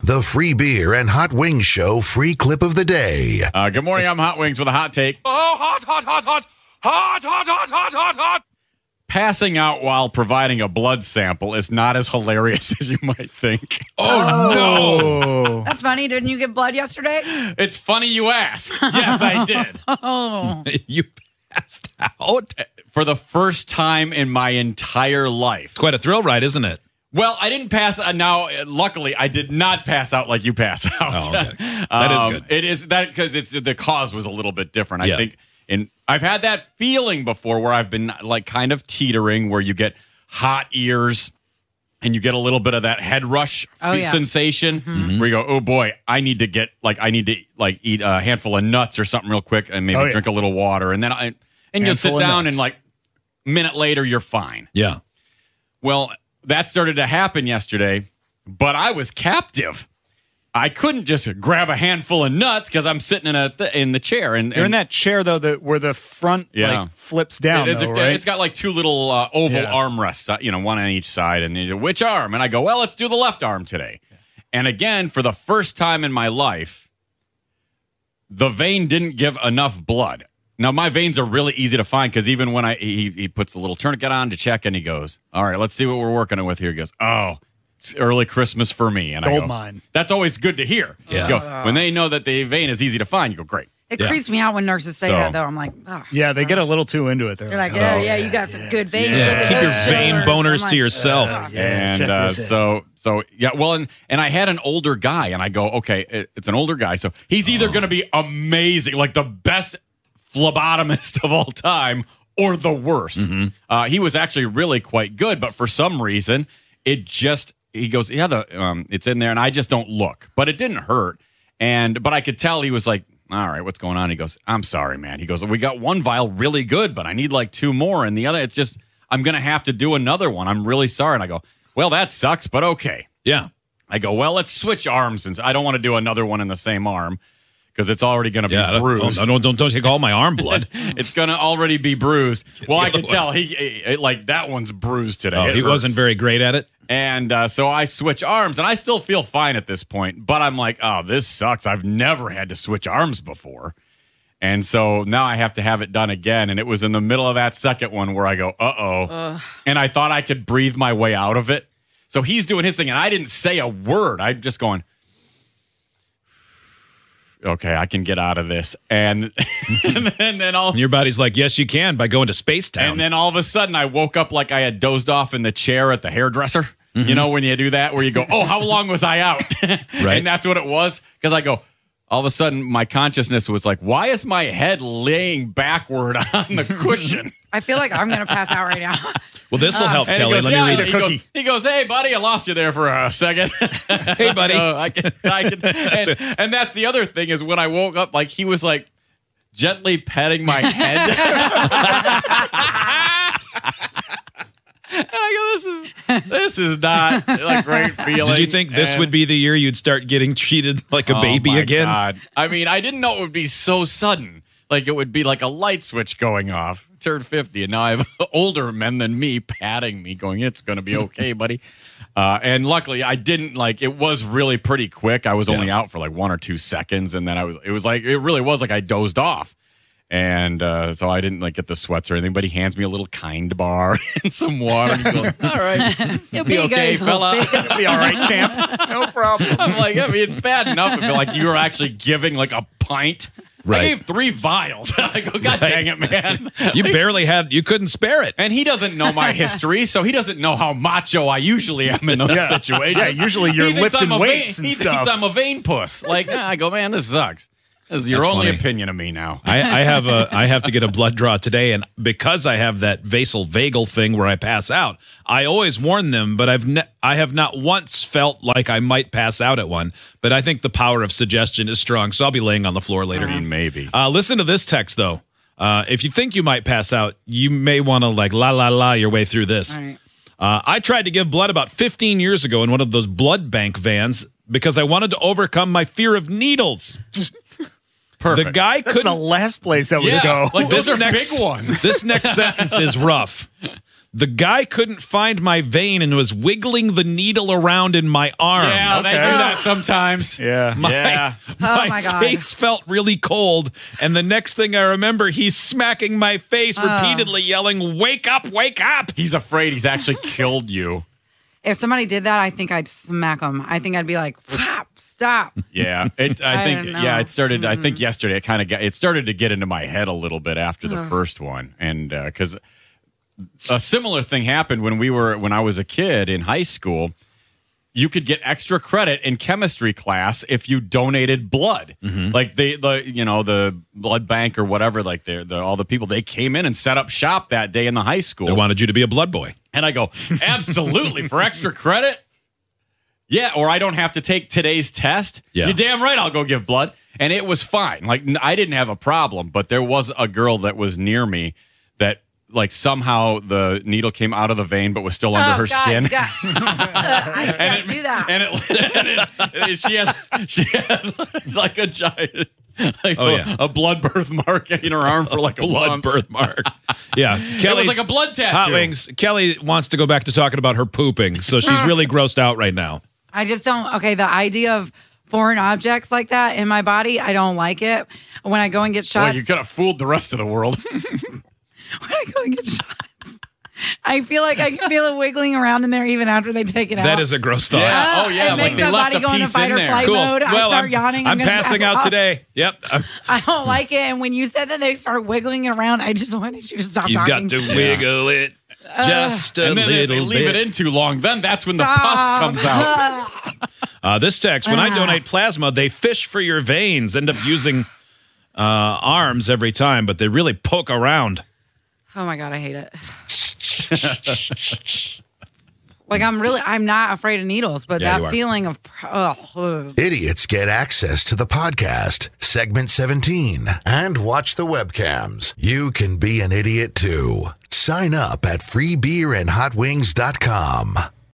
The free beer and hot wings show free clip of the day. Good morning. I'm Hot Wings with a hot take. Oh, hot. Passing out while providing a blood sample is not as hilarious as you might think. Oh, That's funny. Didn't you get blood yesterday? It's funny you ask. Yes, I did. Oh. You passed out. For the first time in my entire life. It's quite a thrill ride, isn't it? Well, I didn't pass. Now, luckily, I did not pass out like you pass out. Oh, okay. That is good. It is that because the cause was a little bit different. Yeah. I think, and I've had that feeling before where I've been like kind of teetering, where you get hot ears and you get a little bit of that head rush sensation, where you go, oh boy, I need to eat a handful of nuts or something real quick, and maybe drink a little water, and then you'll sit down and like a minute later you're fine. Yeah. Well, that started to happen yesterday, but I was captive. I couldn't just grab a handful of nuts because I'm sitting in the chair. And you're in that chair, though, where the front flips down, right? It's got like two little oval armrests, one on each side. And you go, which arm? And I go, well, let's do the left arm today. And again, for the first time in my life, the vein didn't give enough blood. Now, my veins are really easy to find because even when he puts the little tourniquet on to check, and he goes, all right, let's see what we're working with here. He goes, oh, it's early Christmas for me. And I go, mine. That's always good to hear. Yeah. You go, when they know that the vein is easy to find, you go, great. It creeps me out when nurses say that, though. I'm like, oh. Yeah, they get a little too into it. They're like, yeah, you got some good veins. Yeah. Look at Keep your those vein shoulders. boners I'm to yourself. And I had an older guy, and I go, okay, it's an older guy, so he's either going to be amazing, like the best phlebotomist of all time, or the worst. He was actually really quite good, but for some reason, he goes, it's in there, and I just don't look, but it didn't hurt, but I could tell he was like, all right, what's going on? He goes, I'm sorry, man. He goes, we got one vial really good, but I need like two more, and the other, it's just, I'm going to have to do another one. I'm really sorry. And I go, well, that sucks, but okay. Yeah. I go, well, let's switch arms since I don't want to do another one in the same arm because it's already going to be bruised. Don't take all my arm blood. It's going to already be bruised. Well, I can tell that one's bruised today. Oh, he wasn't very great at it. And so I switch arms, and I still feel fine at this point. But I'm like, oh, this sucks. I've never had to switch arms before. And so now I have to have it done again. And it was in the middle of that second one where I go, uh-oh. And I thought I could breathe my way out of it. So he's doing his thing, and I didn't say a word. I'm just going, okay, I can get out of this. And then And your body's like, yes, you can, by going to Space Town. And then all of a sudden, I woke up like I had dozed off in the chair at the hairdresser. You know, when you do that, where you go, oh, how long was I out? Right. And that's what it was. Because I go, all of a sudden, my consciousnness was like, why is my head laying backward on the cushion? I feel like I'm going to pass out right now. Well, this will help, And Kelly. he goes, Let me read a cookie. He goes, hey, buddy, I lost you there for a second. Hey, buddy. And that's the other thing is when I woke up, like he was like gently petting my head. And I go, this is not a great feeling. Did you think this would be the year you'd start getting treated like a baby again? God. I mean, I didn't know it would be so sudden. Like it would be like a light switch going off. Turned 50, and now I have older men than me patting me, going, "It's going to be okay, buddy." And luckily, I didn't it was really pretty quick. I was only out for like 1 or 2 seconds, and then it really was like I dozed off. And so I didn't get the sweats or anything, but he hands me a little Kind bar and some water. He goes, all right, you'll be okay, fella. It'll be all right, champ. No problem. I'm like, I mean, it's bad enough if you were actually giving a pint. Right. I gave 3 vials. I go, God dang it, man. You couldn't spare it. And he doesn't know my history, so he doesn't know how macho I usually am in those situations. Yeah, usually you're lifting weights and he stuff. thinks I'm a vain puss. I go, man, this sucks. This is your That's only funny. opinion of me now. I have to get a blood draw today, and because I have that vagal thing where I pass out, I always warn them. But I have not once felt like I might pass out at one. But I think the power of suggestion is strong, so I'll be laying on the floor later. I mean, maybe. Listen to this text though. If you think you might pass out, you may want to la la la your way through this. All right. I tried to give blood about 15 years ago in one of those blood bank vans because I wanted to overcome my fear of needles. Perfect. The guy That's the couldn't. last place I would Yeah, go. those are big ones. This next sentence is rough. The guy couldn't find my vein and was wiggling the needle around in my arm. Yeah, they do that sometimes. Yeah. Yeah. my God. face felt really cold, and the next thing I remember, he's smacking my face repeatedly, yelling, "Wake up, wake up!" He's afraid he's actually killed you. If somebody did that, I think I'd smack them. I think I'd be like, stop. Yeah, I think don't know. it started. I think yesterday it started to get into my head a little bit after the first one, and because a similar thing happened when I was a kid in high school. You could get extra credit in chemistry class if you donated blood. Like the blood bank or whatever. Like all the people, they came in and set up shop that day in the high school. They wanted you to be a blood boy. And I go, absolutely, for extra credit? Yeah, or I don't have to take today's test? Yeah. You're damn right I'll go give blood. And it was fine. Like, I didn't have a problem, but there was a girl that was near me that, like, somehow the needle came out of the vein but was still under her skin. God. I can't do that. And she had like a giant... Like a blood birth mark in her arm for like a blood month. birth mark. Yeah, It was like a blood tattoo. Hot Wings. Kelly wants to go back to talking about her pooping, so she's really grossed out right now. I just don't. Okay, the idea of foreign objects like that in my body, I don't like it. When I go and get shots, Well, you could have fooled the rest of the world. when I go and get shots, I feel like I can feel it wiggling around in there even after they take it out. That is a gross thought. Yeah. Oh, yeah, It like makes they my left body a go into piece fight in or there. flight Cool. mode. I Well, start yawning. I'm gonna passing pass out today. today. Yep. I don't like it. And when you said that they start wiggling it around, I just wanted you to stop You've talking. got to wiggle it just a And then if they little leave bit. it in too long, then that's when the pus comes out. This text, when I donate plasma, they fish for your veins, end up using arms every time, but they really poke around. Oh my God, I hate it. Like I'm not afraid of needles, but Yeah, you that are. feeling of, Idiots get access to the podcast, segment 17, and watch the webcams. You can be an idiot too. Sign up at freebeerandhotwings.com.